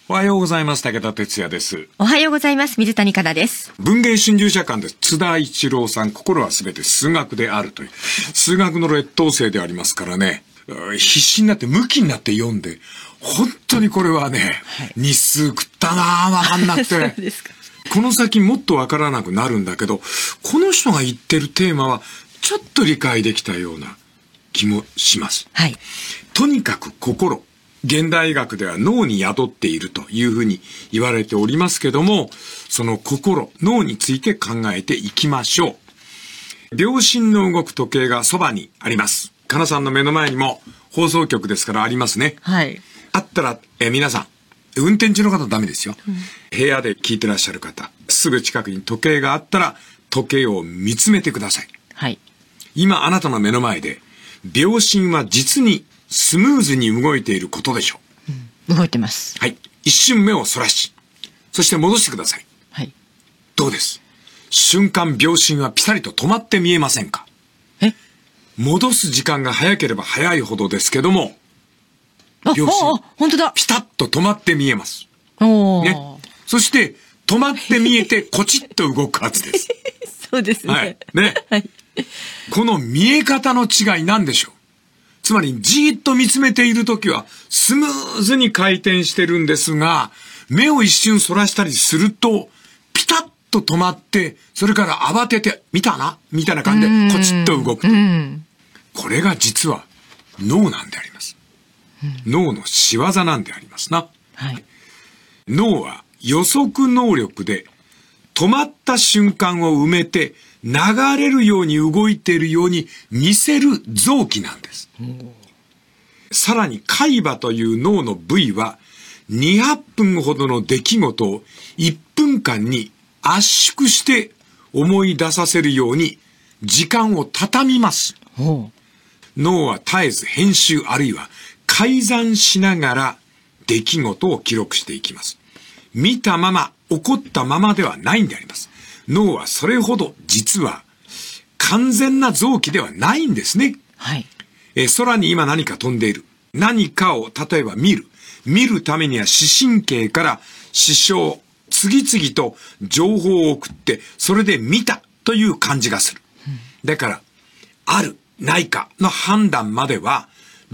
おはようございます。武田哲也です。 おはようございます。水谷香奈です。 文芸春秋社館です。津田一郎さん、心はすべて数学であるという。数学の劣等生でありますからね。必死になって、向きになって読んで、本当にこれはね、日数食ったなぁ、わかんなくて。 そうですか。 この先もっとわからなくなるんだけど、この人が言ってるテーマは、ちょっと理解できたような気もします。 はい。 とにかく心。現代医学では脳に宿っているというふうに言われておりますけども、その心、脳について考えていきましょう。秒針の動く時計がそばにあります。かなさんの目の前にも放送局ですからありますね。 はい。 あったら、皆さん、運転中の方はダメですよ。部屋で聞いてらっしゃる方、すぐ近くに時計があったら時計を見つめてください。 はい。 今あなたの目の前で、秒針は実にスムーズに動いていることでしょう。動いてます。 はい。一瞬目をそらし、そして戻してください。 はい。 どうです？瞬間秒針はピタリと止まって見えませんか？戻す時間が早ければ早いほどですけども、秒針、 本当だ。 ピタッと止まって見えます。 ね。 そして、止まって見えて、コチッと動くはずです。 そうですね。 はい。ね。 はい。 この見え方の違いなんでしょう？つまり、じーっと見つめているときは、スムーズに回転してるんですが、目を一瞬そらしたりすると、ピタッと止まって、それから慌てて、見たなみたいな感じで、コチッと動くと。これが実は、脳なんであります。脳の仕業なんでありますな。 はい。 脳は予測能力で、止まった瞬間を埋めて、流れるように動いているように見せる臓器なんです。さらに海馬という脳の部位は200分ほどの出来事を1分間に圧縮して思い出させるように時間を畳みます。脳は絶えず編集あるいは改ざんしながら出来事を記録していきます。見たまま起こったままではないんであります。脳はそれほど実は完全な臓器ではないんですね。 はい。 空に今何か飛んでいる。何かを例えば見る。見るためには視神経から視床、次々と情報を送って、それで見たという感じがする。だから、ある、ないかの判断までは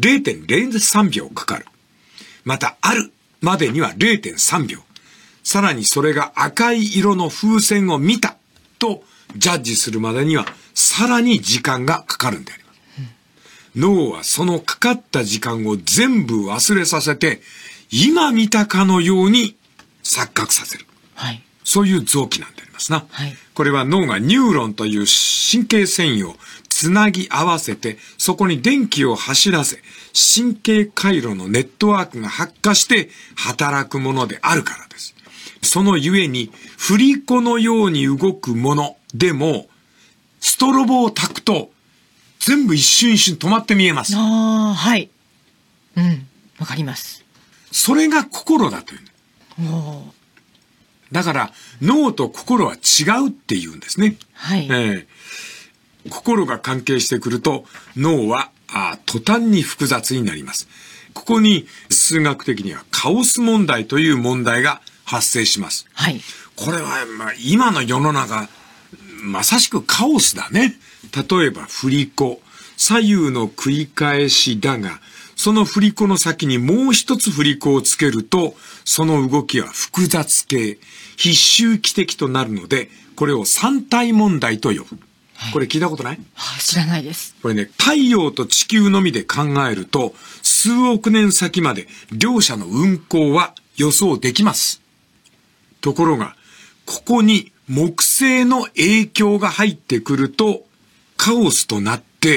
0.03 秒かかる。また、あるまでには 0.3 秒。さらにそれが赤い色の風船を見たとジャッジするまでにはさらに時間がかかるんであります。脳はそのかかった時間を全部忘れさせて今見たかのように錯覚させる。 はい。 そういう臓器なんでありますな。 はい。 これは脳がニューロンという神経繊維をつなぎ合わせてそこに電気を走らせ神経回路のネットワークが発火して働くものであるからです。そのゆえに、振り子のように動くものでも、ストロボを焚くと、全部一瞬一瞬止まって見えます。 はい。わかります。 それが心だという。だから、脳と心は違うっていうんですね。 はい。 心が関係してくると、脳は途端に複雑になります。ここに、数学的にはカオス問題という問題が発生します。 はい。 これは、今の世の中、まさしくカオスだね。例えば、振り子。左右の繰り返しだが、その振り子の先にもう一つ振り子をつけると、その動きは複雑形、必周奇的となるので、これを三体問題と呼ぶ。これ聞いたことない？ 知らないです。 これね、太陽と地球のみで考えると、数億年先まで両者の運行は予想できます。ところが、ここに木星の影響が入ってくると、カオスとなって、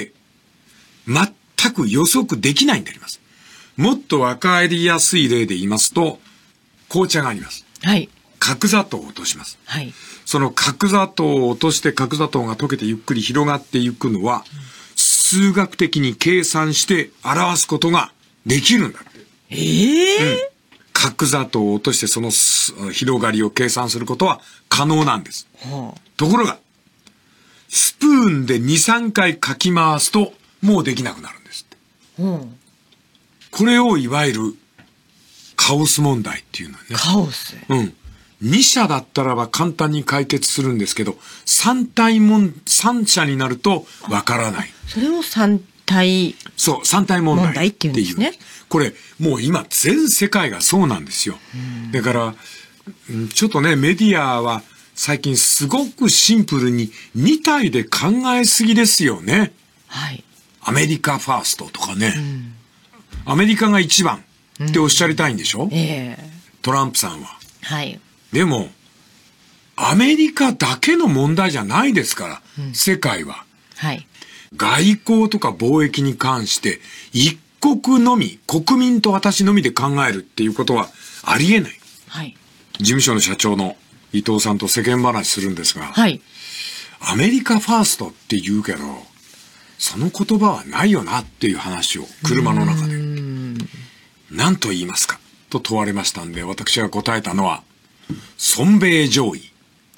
全く予測できないんであります。もっとわかりやすい例で言いますと、紅茶があります。 はい。 角砂糖を落とします。 はい。 その角砂糖を落として角砂糖が溶けてゆっくり広がっていくのは、数学的に計算して表すことができるんだって。角砂糖を落としてその広がりを計算することは可能なんです。ところが、スプーンで2、3回かき回すともうできなくなるんですって。これをいわゆるカオス問題っていうのね。 カオス。 うん。2社だったらば簡単に解決するんですけど、3社になるとわからない。 それを三体。 そう、3体問題っていうんですね。 問題っていうんですね。 これ、もう今全世界がそうなんですよ。だから、ちょっとね、メディアは最近すごくシンプルに2体で考えすぎですよね。 はい。 アメリカファーストとかね。アメリカが一番っておっしゃりたいんでしょ、トランプさんは。 はい。 でも、アメリカだけの問題じゃないですから、世界は。 はい。 外交とか貿易に関して一国のみ、国民と私のみで考えるっていうことはありえない。 はい。 事務所の社長の伊藤さんと世間話するんですが、 はい。 アメリカファーストって言うけど、その言葉はないよなっていう話を車の中で。何と言いますかと問われましたんで、私が答えたのは、尊米上位。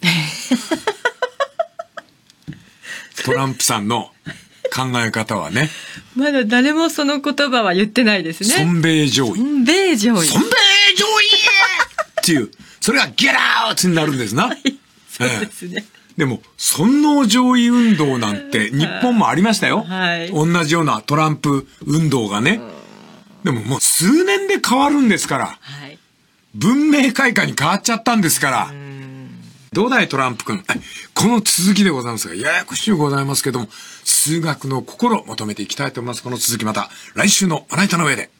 トランプさんの考え方はね。 まだ誰もその言葉は言ってないですね。 尊米上位。 尊米上位。 尊米上位っていう、それがゲラーツになるんですな。はい、 そうですね。 でも、尊王攘夷運動なんて日本もありましたよ。 はい。 同じようなトランプ運動がね。でももう数年で変わるんですから。 はい。 文明開化に変わっちゃったんですから。どうだいトランプ君。この続きでございますが、ややこしいございますけども、数学の心を求めていきたいと思います。この続きまた来週のまな板の上で。